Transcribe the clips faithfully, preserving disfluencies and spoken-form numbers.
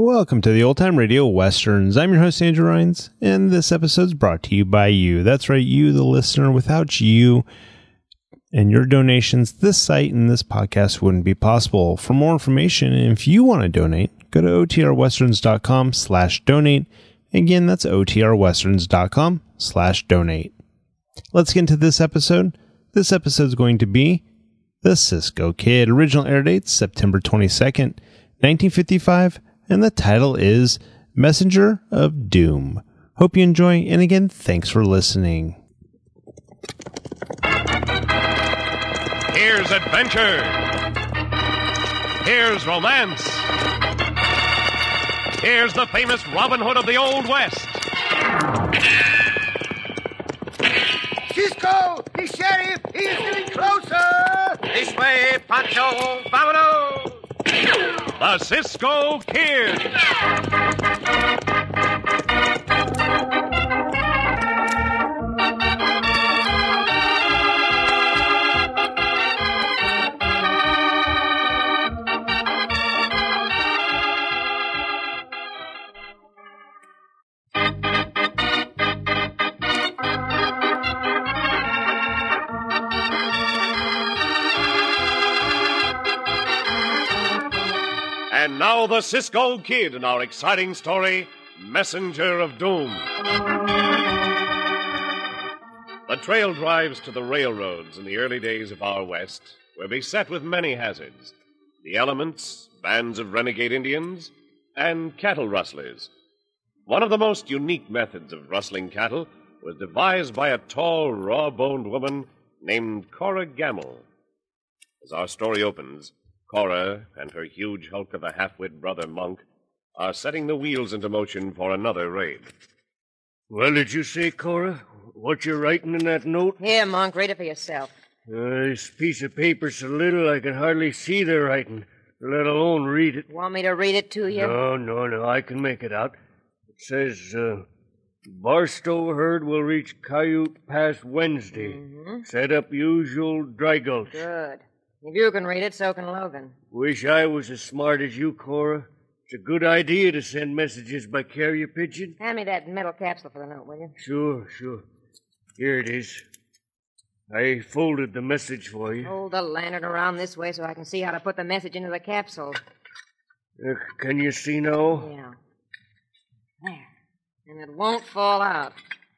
Welcome to the Old Time Radio Westerns. I'm your host, Andrew Rhynes, and this episode is brought to you by you. That's right, you, the listener. Without you and your donations, this site and this podcast wouldn't be possible. For more information, and if you want to donate, go to otrwesterns.com slash donate. Again, that's otrwesterns.com slash donate. Let's get into this episode. This episode is going to be The Cisco Kid. Original air date, September twenty-second, nineteen fifty-five. And the title is Messenger of Doom. Hope you enjoy, and again, thanks for listening. Here's adventure. Here's romance. Here's the famous Robin Hood of the Old West. Cisco, the sheriff, he is getting closer. This way, Pancho, vámonos. The Cisco Kid. And now the Cisco Kid in our exciting story, Messenger of Doom. The trail drives to the railroads in the early days of our West were beset with many hazards. The elements, bands of renegade Indians, and cattle rustlers. One of the most unique methods of rustling cattle was devised by a tall, raw-boned woman named Cora Gamble. As our story opens, Cora and her huge hulk of a half-wit brother, Monk, are setting the wheels into motion for another raid. What did you say, Cora? What you writing in that note? Here, Monk, read it for yourself. Uh, this piece of paper's so little I can hardly see the writing, let alone read it. Want me to read it to you? No, no, no, I can make it out. It says, uh, Barstow herd will reach Coyote Pass Wednesday. Mm-hmm. Set up usual dry gulch. Good. If you can read it, so can Logan. Wish I was as smart as you, Cora. It's a good idea to send messages by carrier pigeon. Hand me that metal capsule for the note, will you? Sure, sure. Here it is. I folded the message for you. Hold the lantern around this way so I can see how to put the message into the capsule. Uh, can you see now? Yeah. There. And it won't fall out.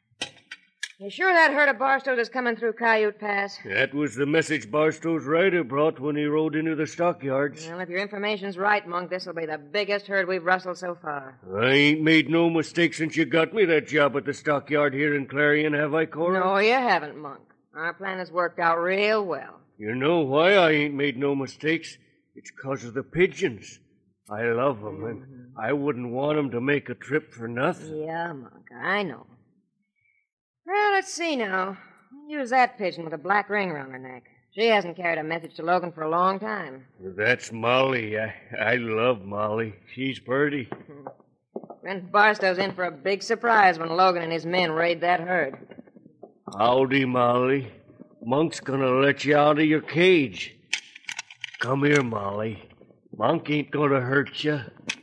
You sure that herd of Barstows is coming through Coyote Pass? That was the message Barstow's rider brought when he rode into the stockyards. Well, if your information's right, Monk, this will be the biggest herd we've rustled so far. I ain't made no mistake since you got me that job at the stockyard here in Clarion, have I, Cora? No, you haven't, Monk. Our plan has worked out real well. You know why I ain't made no mistakes? It's 'cause of the pigeons. I love 'em, and I wouldn't want 'em to make a trip for nothing. Yeah, Monk, I know. Well, let's see now. Use that pigeon with a black ring around her neck. She hasn't carried a message to Logan for a long time. That's Molly. I, I love Molly. She's pretty. Brent Barstow's in for a big surprise when Logan and his men raid that herd. Howdy, Molly. Monk's gonna let you out of your cage. Come here, Molly. Monk ain't gonna hurt you.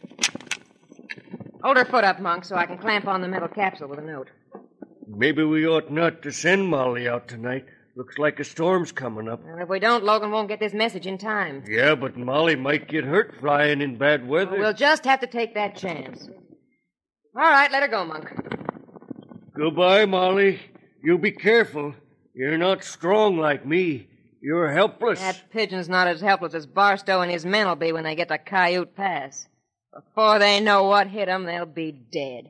Hold her foot up, Monk, so I can clamp on the metal capsule with a note. Maybe we ought not to send Molly out tonight. Looks like a storm's coming up. Well, if we don't, Logan won't get this message in time. Yeah, but Molly might get hurt flying in bad weather. Well, we'll just have to take that chance. All right, let her go, Monk. Goodbye, Molly. You be careful. You're not strong like me. You're helpless. That pigeon's not as helpless as Barstow and his men will be when they get to Coyote Pass. Before they know what hit them, they'll be dead.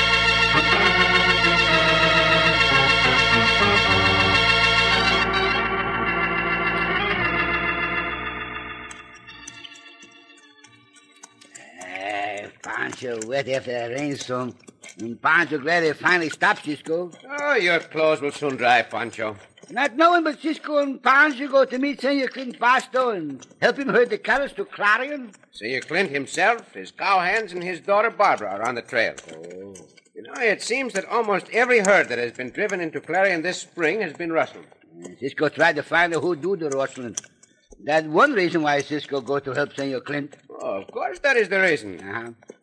Pancho wet after that rainstorm. And Pancho glad it finally stopped, Cisco. Oh, your clothes will soon dry, Pancho. Not knowing but Cisco and Pancho go to meet Senor Clint Barstow and help him herd the cattle to Clarion. Senor Clint himself, his cowhands, and his daughter Barbara are on the trail. Oh. You know, it seems that almost every herd that has been driven into Clarion this spring has been rustled. Cisco tried to find out who do the rustling. That's one reason why Cisco go to help Senor Clint. Oh, of course that is the reason. Uh-huh.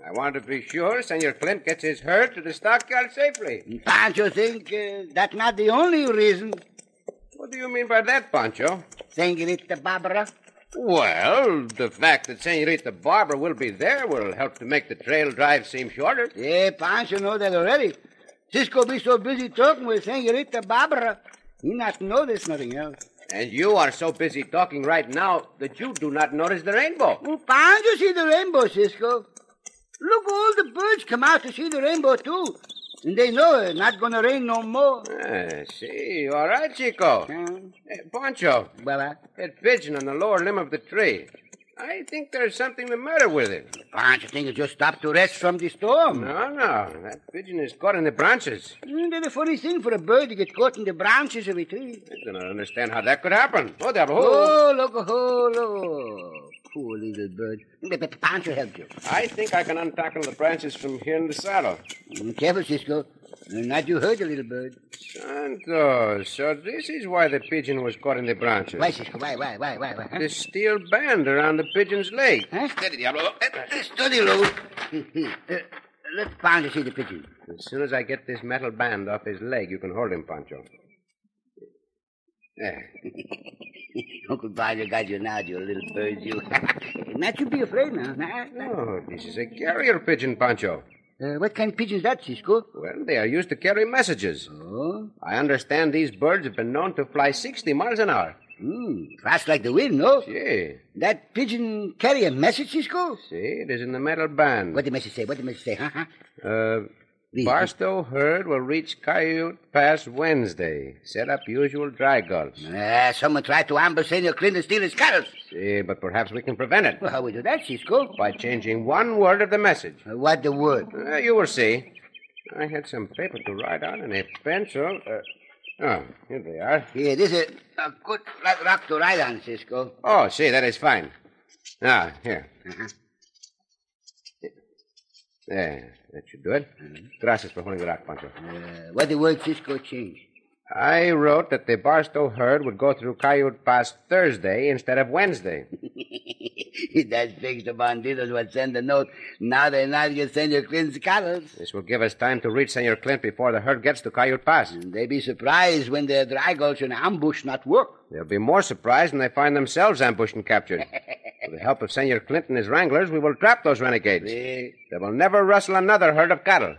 I want to be sure Senor Clint gets his herd to the stockyard safely. Pancho think uh, that's not the only reason. What do you mean by that, Pancho? Senorita Barbara. Well, the fact that Senorita Barbara will be there will help to make the trail drive seem shorter. Yeah, Pancho know that already. Cisco be so busy talking with Senorita Barbara, he not notice nothing else. And you are so busy talking right now that you do not notice the rainbow. Oh, Pancho see the rainbow, Cisco. Look, all the birds come out to see the rainbow, too. And they know it's not going to rain no more. Ah, see, all right, Chico. Hmm? Hey, Pancho, Well, that pigeon on the lower limb of the tree. I think there's something the matter with it. Pancho think it just stopped to rest from the storm. No, no, that pigeon is caught in the branches. Mm, that's a funny thing for a bird to get caught in the branches of a tree. I do not understand how that could happen. Oh, Diablo. Oh, look, oh, look. Poor little bird. But Pancho help you. I think I can untackle the branches from here in the saddle. Mm, careful, Cisco. Not you hurt the little bird. Santo, so this is why the pigeon was caught in the branches. Why, Cisco? Why, why, why, why, why? Huh? The steel band around the pigeon's leg. Huh? Steady, Diablo. Uh, steady, Lou. uh, let Pancho see the pigeon. As soon as I get this metal band off his leg, you can hold him, Pancho. There. Uncle Pancho got you now, you little bird, you. Not you be afraid now. Nah, nah. Oh, this is a carrier pigeon, Pancho. Uh, what kind of pigeon is that, Cisco? Well, they are used to carry messages. Oh? I understand these birds have been known to fly sixty miles an hour. Hmm, fast like the wind, no? See. That pigeon carry a message, Cisco? See, it is in the metal band. What the message say? What the message say? Huh? huh? Uh, Barstow herd will reach Coyote Pass Wednesday. Set up usual dry gulch. Ah, someone tried to ambush Senor Clint and steal his cattle. See, but perhaps we can prevent it Well, how we do that, Cisco? by changing one word of the message. Uh, what the word? Uh, you will see. I had some paper to write on and a pencil. Uh, oh, here they are. Yeah, this is a good flat rock to ride on, Cisco. Oh, see, that is fine. Ah, here. Uh-huh. There, that should do it. Gracias for holding the rock, Pancho. Uh, what the word Cisco change? I wrote that the Barstow herd would go through Coyote Pass Thursday instead of Wednesday. That fixed the bandidos would send a note. Now they're not going to send your Clint's cattle. This will give us time to reach Senor Clint before the herd gets to Coyote Pass. They be surprised when their dry gulch and ambush not work. They'll be more surprised when they find themselves ambushed and captured. With the help of Senor Clint and his wranglers, we will trap those renegades. Eh, They will never rustle another herd of cattle.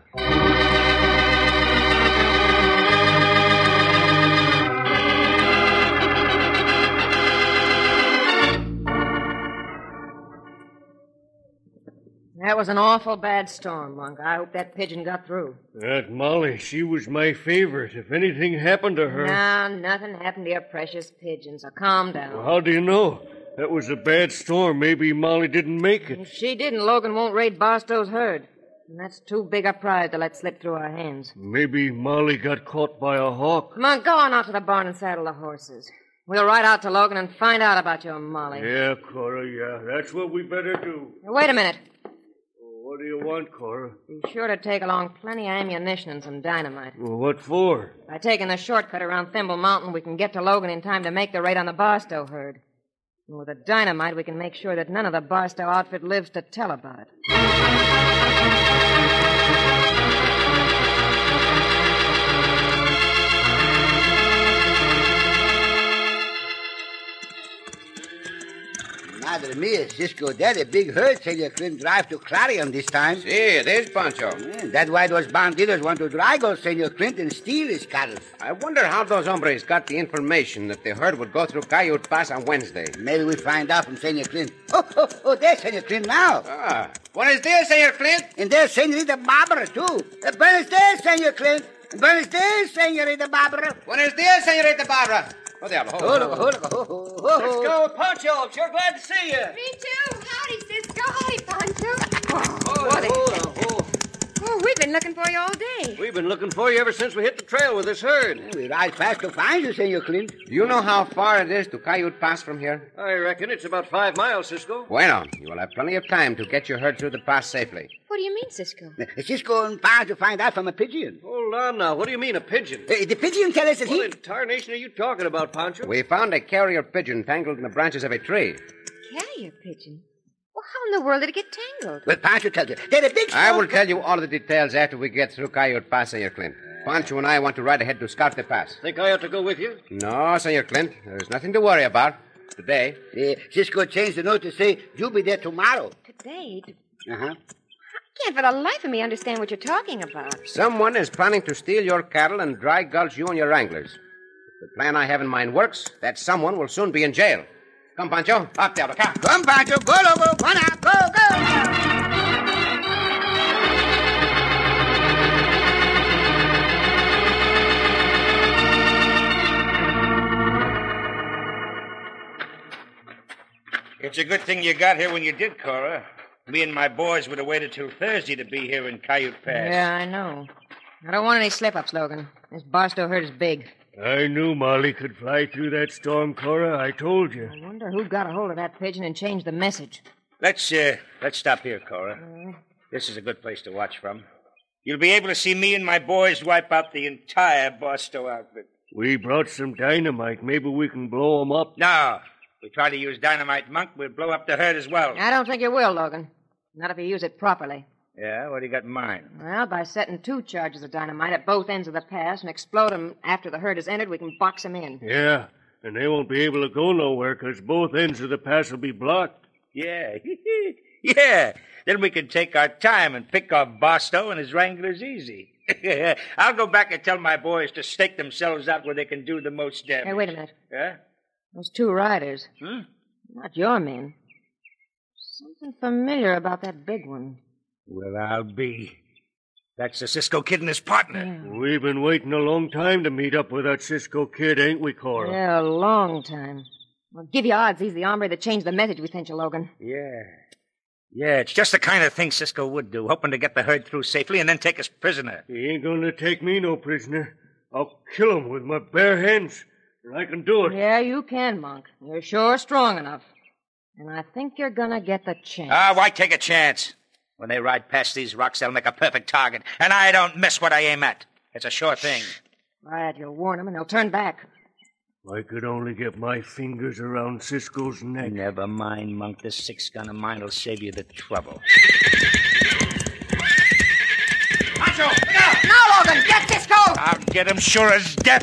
That was an awful bad storm, Monk. I hope that pigeon got through. That Molly, she was my favorite. If anything happened to her... No, nothing happened to your precious pigeon, so calm down. Well, how do you know? That was a bad storm. Maybe Molly didn't make it. If she didn't, Logan won't raid Barstow's herd. And that's too big a prize to let slip through our hands. Maybe Molly got caught by a hawk. Come on, go on out to the barn and saddle the horses. We'll ride out to Logan and find out about your Molly. Yeah, Cora, yeah. That's what we better do. Now, wait a minute. What do you want, Cora? Be sure to take along plenty of ammunition and some dynamite. Well, what for? By taking the shortcut around Thimble Mountain, we can get to Logan in time to make the raid on the Barstow herd. And with the dynamite, we can make sure that none of the Barstow outfit lives to tell about it. Madre mia, Cisco, that a big herd said you couldn't drive to Clarion this time. See, it is, Pancho. Yeah, that's why those bandidos want to drag old Senor Clint and steal his cattle. I wonder how those hombres got the information that the herd would go through Coyote Pass on Wednesday. Maybe we find out from Senor Clint. Oh, oh, oh, there's Senor Clint now. Ah, buenos dias, Senor Clint. And there's Senorita Barbara, too. Uh, buenos dias, Senor Clint. Buenos dias, Senorita Barbara. Buenos dias, Senorita Barbara. Oh, diablo. Oh, look, oh, look, oh, oh, oh. Let's go with Pancho. I'm sure glad to see you. Me too. Howdy, Cisco. Howdy, Pancho. Oh, What a- hold on, hold on. Oh, we've been looking for you all day. We've been looking for you ever since we hit the trail with this herd. We ride fast to find you, Senor Clint. Do you know how far it is to Coyote Pass from here? I reckon it's about five miles, Cisco. Bueno, you will have plenty of time to get your herd through the pass safely. What do you mean, Cisco? Cisco and Pancho find out from a pigeon. Hold on now. What do you mean, a pigeon? Uh, the pigeon tell us that What he... in tarnation are you talking about, Pancho? We found a carrier pigeon tangled in the branches of a tree. Carrier pigeon? Well, How in the world did it get tangled? Well, Pancho tells you. They're a big I storm. will tell you all of the details after we get through Coyote Pass, Senor Clint. Pancho and I want to ride ahead to scout the pass. Think I ought to go with you? No, Senor Clint. There's nothing to worry about today. Uh, Cisco changed the note to say you'll be there tomorrow. Today? Uh-huh. I can't for the life of me understand what you're talking about. Someone is planning to steal your cattle and dry gulch you and your wranglers. If the plan I have in mind works, that someone will soon be in jail. Come, Pancho. Up, Diablo. Come. Come, Pancho. Go, Lobo. Go now. Go, go. It's a good thing you got here when you did, Cora. Me and my boys would have waited till Thursday to be here in Coyote Pass. Yeah, I know. I don't want any slip-ups, Logan. This Barstow herd is big. I knew Molly could fly through that storm, Cora. I told you. I wonder who got a hold of that pigeon and changed the message. Let's, uh, let's stop here, Cora. Uh, This is a good place to watch from. You'll be able to see me and my boys wipe out the entire Barstow outfit. We brought some dynamite. Maybe we can blow 'em up. No. If we try to use dynamite, Monk, we'll blow up the herd as well. I don't think you will, Logan. Not if you use it properly. Yeah? What do you got in mind? Well, by setting two charges of dynamite at both ends of the pass and explode them after the herd is entered, we can box them in. Yeah, and they won't be able to go nowhere because both ends of the pass will be blocked. Yeah. Yeah. Then we can take our time and pick off Barstow and his wranglers easy. I'll go back and tell my boys to stake themselves out where they can do the most damage. Hey, wait a minute. Yeah? Those two riders. Hmm? Not your men. Something familiar about that big one. Well, I'll be. That's the Cisco Kid and his partner. Yeah, We've been waiting a long time to meet up with that Cisco Kid, ain't we, Cora? yeah a long time. Well, give you odds he's the hombre that changed the message we sent you, Logan. Yeah. Yeah, it's just the kind of thing Cisco would do, hoping to get the herd through safely and then take us prisoner. He ain't going to take me no prisoner. I'll kill him with my bare hands. And I can do it. Yeah, you can, Monk. You're sure strong enough. And I think you're gonna get the chance. Ah, why take a chance? When they ride past these rocks, they'll make a perfect target. And I don't miss what I aim at. It's a sure thing. Right, you'll warn them and they'll turn back. I could only get my fingers around Cisco's neck. Never mind, Monk. This six-gun of mine will save you the trouble. Pancho, look out! Now, Logan, get Cisco! I'll get him sure as death.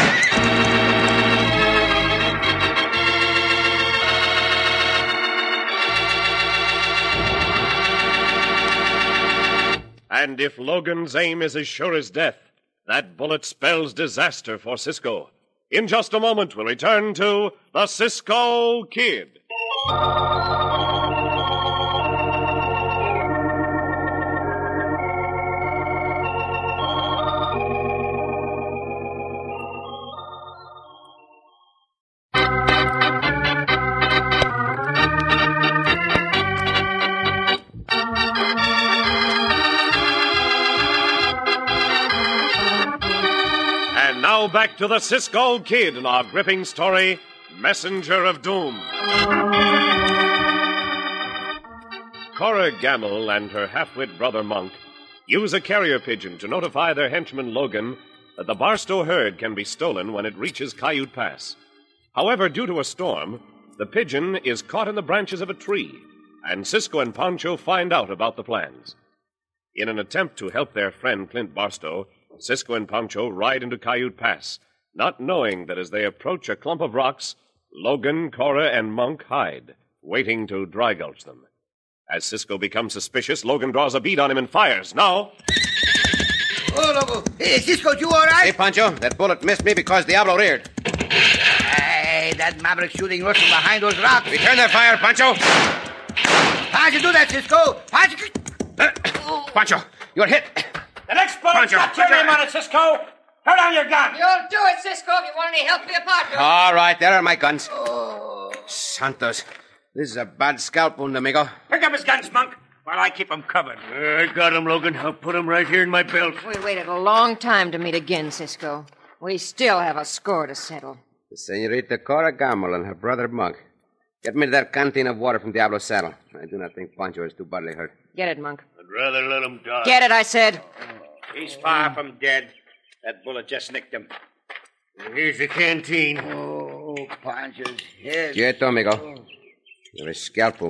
And if Logan's aim is as sure as death, that bullet spells disaster for Cisco. In just a moment, we'll return to the Cisco Kid. Now back to the Cisco Kid in our gripping story, Messenger of Doom. Cora Gamble and her half-wit brother Monk use a carrier pigeon to notify their henchman Logan that the Barstow herd can be stolen when it reaches Coyote Pass. However, due to a storm, the pigeon is caught in the branches of a tree, and Cisco and Pancho find out about the plans. In an attempt to help their friend Clint Barstow, Cisco and Pancho ride into Coyote Pass, not knowing that as they approach a clump of rocks, Logan, Cora, and Monk hide, waiting to dry gulch them. As Cisco becomes suspicious, Logan draws a bead on him and fires. Now... Oh, Lobo. Hey, Cisco, you all right? Hey, Pancho, that bullet missed me because Diablo reared. Hey, that maverick shooting us from behind those rocks. Return that fire, Pancho. How'd you do that, Cisco? How'd you... Uh, Pancho, you're hit. The next bullet's Pancho, got your Pancho. name on it, Cisco. Throw down your gun. You'll do it, Cisco, if you want any help for your partner. All right, there are my guns. Oh. Santos, this is a bad scalp wound, amigo. Pick up his guns, Monk, while I keep him covered. I got him, Logan. I'll put him right here in my belt. We waited a long time to meet again, Cisco. We still have a score to settle. The Senorita Cora Gamble and her brother Monk. Get me that canteen of water from Diablo's saddle. I do not think Pancho is too badly hurt. Get it, Monk. I'd rather let him die. Get it, I said. He's far from dead. That bullet just nicked him. Here's the canteen. Oh, Pancho's head. Quieto, amigo. You're a scalp wound.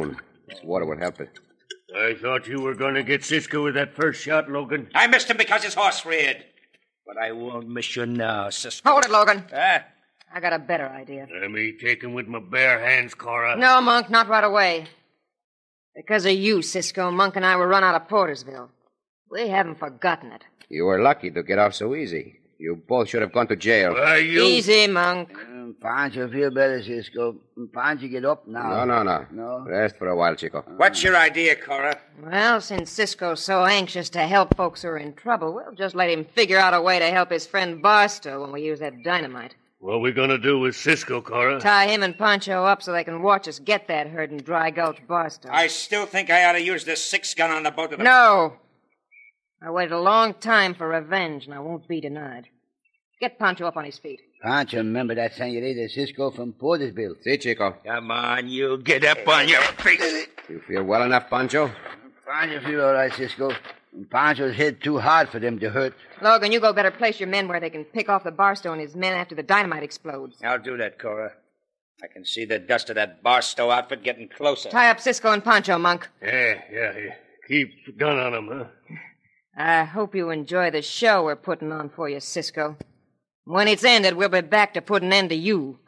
This water will help it. I thought you were going to get Cisco with that first shot, Logan. I missed him because his horse reared. But I won't miss you now, Cisco. Hold it, Logan. Ah, I got a better idea. Let me take him with my bare hands, Cora. No, Monk, not right away. Because of you, Cisco, Monk and I were run out of Portersville. We haven't forgotten it. You were lucky to get off so easy. You both should have gone to jail. Why, you... Easy, Monk. Um, Pancho feel better, Cisco. Pancho get up now. No, no, no. No? Rest for a while, Chico. what's your idea, Cora? Well, since Cisco's so anxious to help folks who are in trouble, we'll just let him figure out a way to help his friend Barstow when we use that dynamite. What are we going to do with Cisco, Cora? Tie him and Pancho up so they can watch us get that herd in Dry Gulch Barstow. I still think I ought to use this six-gun on the both of them. No. I waited a long time for revenge, and I won't be denied. Get Pancho up on his feet. Pancho remember that senorita Cisco from Portersville. See, Chico. Come on, you get up on your feet. You feel well enough, Pancho? Pancho feel all right, Cisco. Pancho's hit too hard for them to hurt. Logan, you go better place your men where they can pick off the Barstow and his men after the dynamite explodes. I'll do that, Cora. I can see the dust of that Barstow outfit getting closer. Tie up Cisco and Pancho, Monk. Yeah, yeah, yeah. Keep the gun on him, huh? I hope you enjoy the show we're putting on for you, Cisco. When it's ended, we'll be back to put an end to you.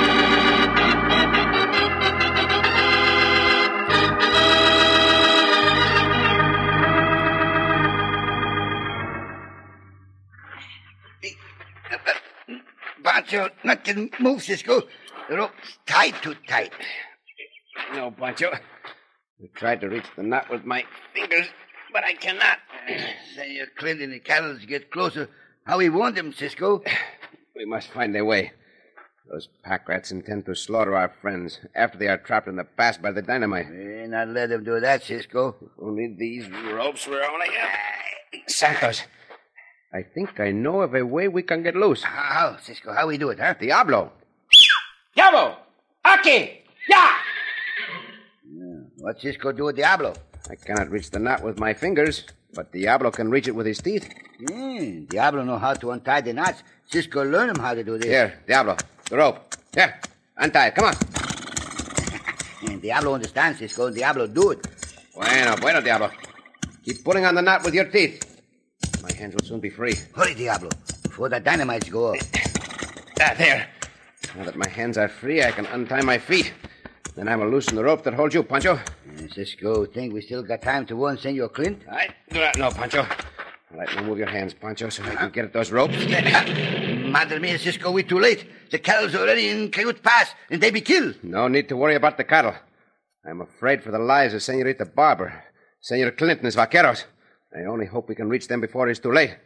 Pancho, not to move, Cisco. The rope's tied too tight. No, Pancho. I tried to reach the knot with my fingers, but I cannot. Senor Clint and the cattle get closer. How we want them, Cisco? We must find their way. Those pack rats intend to slaughter our friends after they are trapped in the pass by the dynamite. We not let them do that, Cisco. If only these ropes were only... Santos, I think I know of a way we can get loose. How, Cisco? How we do it, huh? Diablo. Diablo! Aki! Ya! Yeah. What Cisco do with Diablo? I cannot reach the knot with my fingers, but Diablo can reach it with his teeth. Yeah, Diablo know how to untie the knots. Cisco learn him how to do this. Here, Diablo, the rope. Here, untie it. Come on. And Diablo understands, Cisco, and Diablo do it. Bueno, bueno, Diablo. Keep pulling on the knot with your teeth. My hands will soon be free. Hurry, Diablo, before the dynamites go off. Ah, there. Now that my hands are free, I can untie my feet. Then I will loosen the rope that holds you, Pancho. Yeah, Cisco, think we still got time to warn Senor Clint? I do not know, Pancho. All right, now move your hands, Pancho, so I can get at those ropes. Madre mia, Cisco, we too late. The cattle's already in Coyote Pass, and they be killed. No need to worry about the cattle. I'm afraid for the lives of Senorita Barber, Senor Clint and his vaqueros. I only hope we can reach them before it's too late.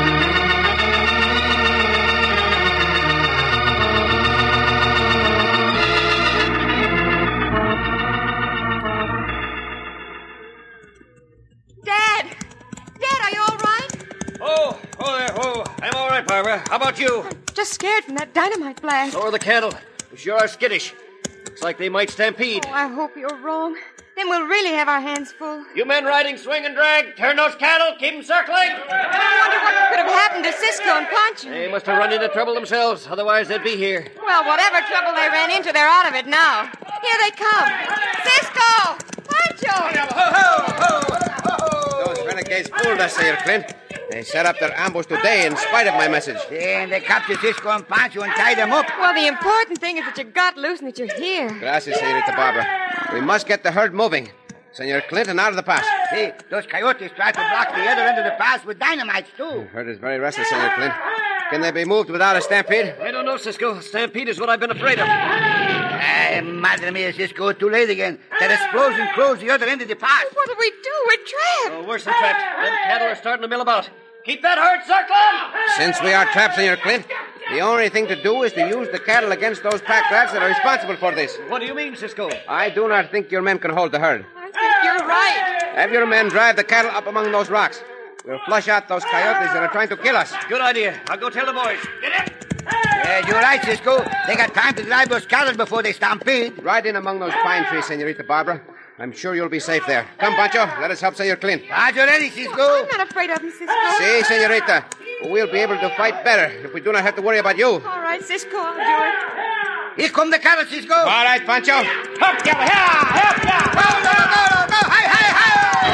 Barbara. How about you? I'm just scared from that dynamite blast. So are the cattle. We sure are skittish. Looks like they might stampede. Oh, I hope you're wrong. Then we'll really have our hands full. You men riding swing and drag, turn those cattle, keep them circling. I wonder what could have happened to Cisco and Pancho. They must have run into trouble themselves, otherwise they'd be here. Well, whatever trouble they ran into, they're out of it now. Here they come. Cisco! Pancho! Ho, ho, ho, ho. Those renegades fooled us, Senor Clint. They set up their ambush today in spite of my message. And they captured Cisco and Pancho and tied them up. Well, the important thing is that you got loose and that you're here. Gracias, Senorita Barbara. We must get the herd moving. Senor Clinton out of the pass. See, those coyotes tried to block the other end of the pass with dynamites, too. The herd is very restless, Senor Clint. Can they be moved without a stampede? I don't know, Cisco. Stampede is what I've been afraid of. Ah, madre mia, Cisco, too late again. That explosion closed the other end of the pass. What'll we do? We're trapped. Oh, worse than trapped. Them cattle are starting to mill about. Keep that herd circling! Since we are trapped, Senor Clint, the only thing to do is to use the cattle against those pack rats that are responsible for this. What do you mean, Cisco? I do not think your men can hold the herd. I think you're right. Have your men drive the cattle up among those rocks. We'll flush out those coyotes that are trying to kill us. Good idea. I'll go tell the boys. Get in! Yeah, you're right, Cisco. They got time to drive those cattle before they stampede. Right in among those pine trees, Senorita Barbara. I'm sure you'll be safe there. Come, Pancho. Let us help Senor Clint. Are you ready, Cisco? I'm not afraid of him, Cisco. Si, Senorita. We'll be able to fight better if we do not have to worry about you. All right, Cisco, I'll do it. Here come the cattle, Cisco. All right, Pancho. Up, ya, help, ya. Go, go, go, go. Hi, hi, hi.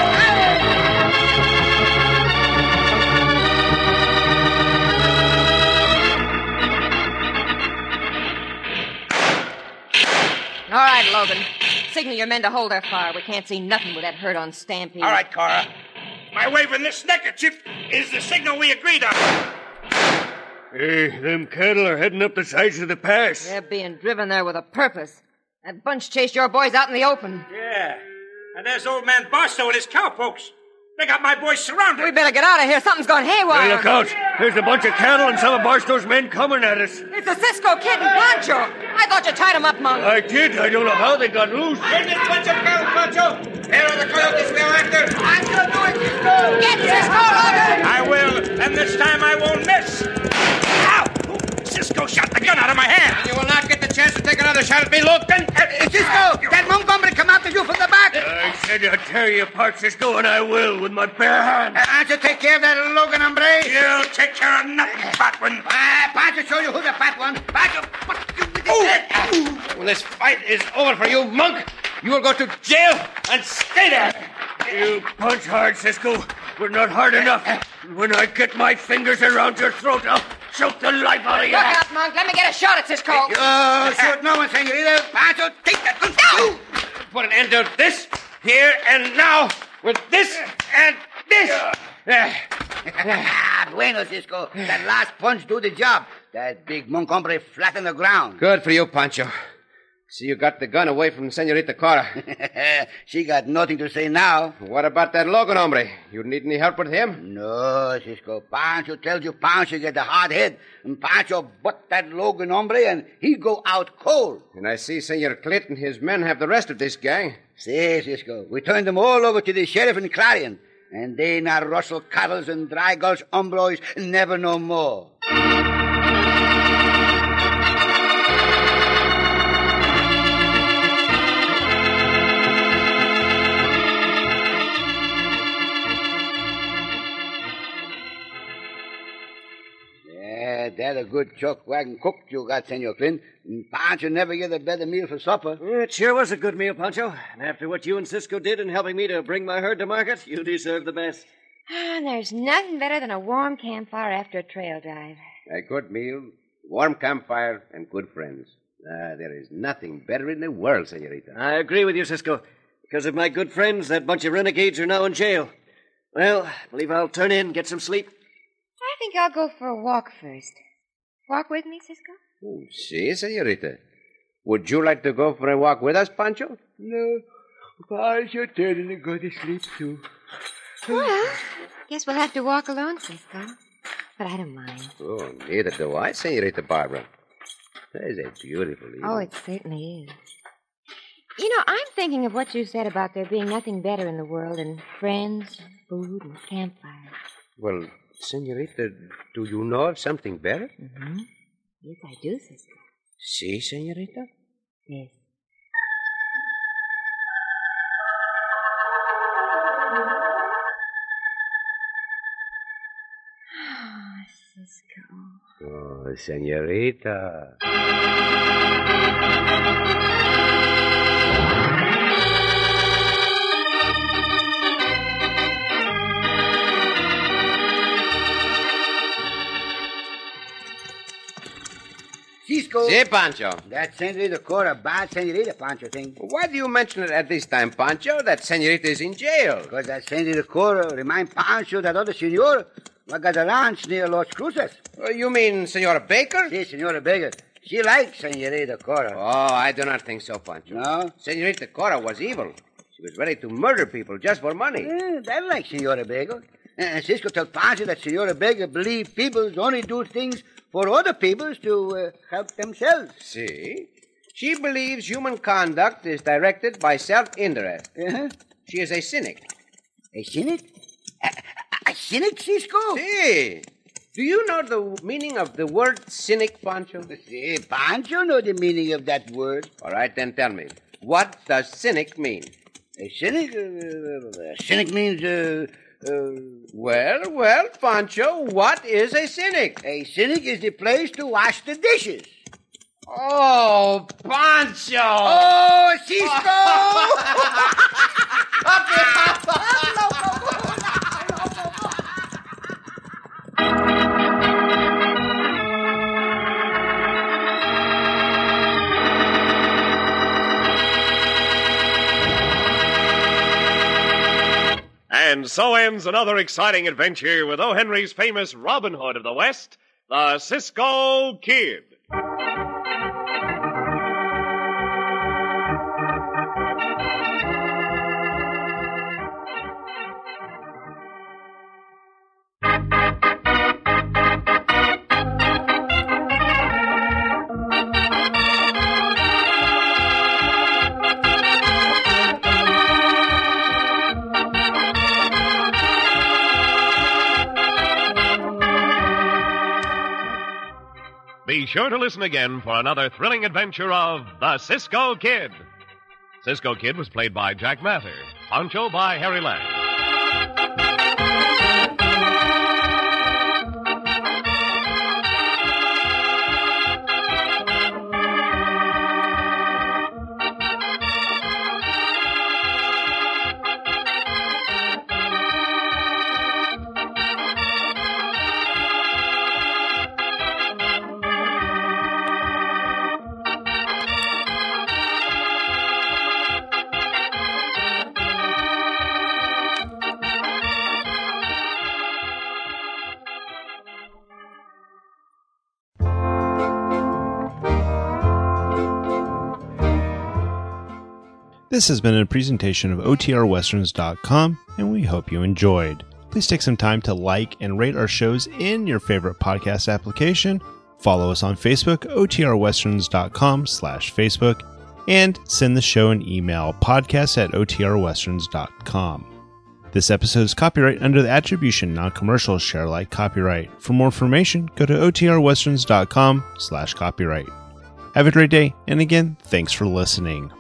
All right, Logan. Signal your men to hold their fire. We can't see nothing with that herd on Stampede. All right, Cora. My waving this neckerchief is the signal we agreed on. Hey, them cattle are heading up the sides of the pass. They're being driven there with a purpose. That bunch chased your boys out in the open. Yeah. And there's old man Barstow and his cowpokes. They got my boys surrounded. We better get out of here. Something's gone haywire. Hey, look out. There's a bunch of cattle and some of Barstow's men coming at us. It's the Cisco Kid and Pancho. I thought you tied them up, Monk. I did. I don't know how they got loose. Here's this bunch of cattle, Pancho. Here are the coyotes we're after. I'm going to do it, Cisco. Get Cisco, Logan! I will, and this time I won't miss. Ow! Cisco shot the gun out of my hand. You will not get the chance to take another shot at me, Logan. Hey, Cisco, that Montgomery come after you from the back. I said I'd tear you apart, Cisco, and I will with my bare hands. Uh, Pancho, take care of that Logan, hombre. You'll take care of nothing, fat one. Ah, Pancho, show you who's the fat one. Pancho, fuck you with his head. When this fight is over for you, monk, you will go to jail and stay there. You punch hard, Cisco, but not hard enough. When I get my fingers around your throat, I'll choke the life out of you. Look out, Monk. Let me get a shot at Cisco. Oh, shoot no one, senorita. Pancho, take that gun. No! Put an end to this here and now with this and this. Ah, bueno, Cisco. That last punch do the job. That big Montgomery flat on the ground. Good for you, Pancho. See, you got the gun away from Senorita Cora. She got nothing to say now. What about that Logan hombre? You need any help with him? No, Cisco. Pancho tells you Pancho get a hard head. And Pancho butt that Logan hombre and he go out cold. And I see Senor Clint and his men have the rest of this gang. See, Cisco. We turned them all over to the sheriff in Clarion. And they now Russell Cattles and Dry Gulch hombres never no more. That's a good chuck wagon cook you got, Senor Clint. And Pancho never get a better meal for supper. It sure was a good meal, Pancho. And after what you and Cisco did in helping me to bring my herd to market, you deserve the best. Ah, there's nothing better than a warm campfire after a trail drive. A good meal, warm campfire, and good friends. Ah, there is nothing better in the world, Senorita. I agree with you, Cisco. Because of my good friends, that bunch of renegades are now in jail. Well, I believe I'll turn in and get some sleep. I think I'll go for a walk first. Walk with me, Cisco? Oh, si, Senorita. Would you like to go for a walk with us, Pancho? No. Pancho turning to go to sleep, too. Well, guess we'll have to walk alone, Cisco. But I don't mind. Oh, neither do I, Senorita Barbara. That is a beautiful evening. Oh, it certainly is. You know, I'm thinking of what you said about there being nothing better in the world than friends, food, and campfires. Well, Senorita, do you know of something better? Mm-hmm. Yes, I do, Cisco. Si, Senorita? Yes. Oh, Cisco. Oh, Senorita. Cisco. Si, Pancho. That Senorita Cora, bad Senorita, Pancho thing. Why do you mention it at this time, Pancho? That Senorita is in jail. Because that Senorita Cora remind Pancho that other senor who got a ranch near Los Cruces. Oh, you mean Senora Baker? Si, Senora Baker. She likes Senorita Cora. Oh, I do not think so, Pancho. No? Senorita Cora was evil. She was ready to murder people just for money. Yeah, that like Senora Baker. And Cisco tell Pancho that Senora Baker believe people only do things for other people to uh, help themselves. See? She believes human conduct is directed by self-interest. Uh-huh. She is a cynic. A cynic? A, a, a cynic, Cisco? See? Do you know the meaning of the word cynic, Pancho? Si, Pancho know the meaning of that word. All right, then tell me. What does cynic mean? A cynic? Uh, a cynic means... Uh, Uh, well, well, Pancho, what is a cynic? A cynic is the place to wash the dishes. Oh, Pancho! Oh, Cisco! And so ends another exciting adventure with O. Henry's famous Robin Hood of the West, the Cisco Kid. Be sure to listen again for another thrilling adventure of the Cisco Kid. Cisco Kid was played by Jack Mather, Pancho by Harry Lang. This has been a presentation of O T R westerns dot com, and we hope you enjoyed. Please take some time to like and rate our shows in your favorite podcast application. Follow us on Facebook, O T R westerns dot com slash Facebook, and send the show an email, podcast at O T R westerns dot com. This episode is copyright under the Attribution Non-Commercial Share Alike copyright. For more information, go to O T R westerns dot com slash copyright. Have a great day, and again, thanks for listening.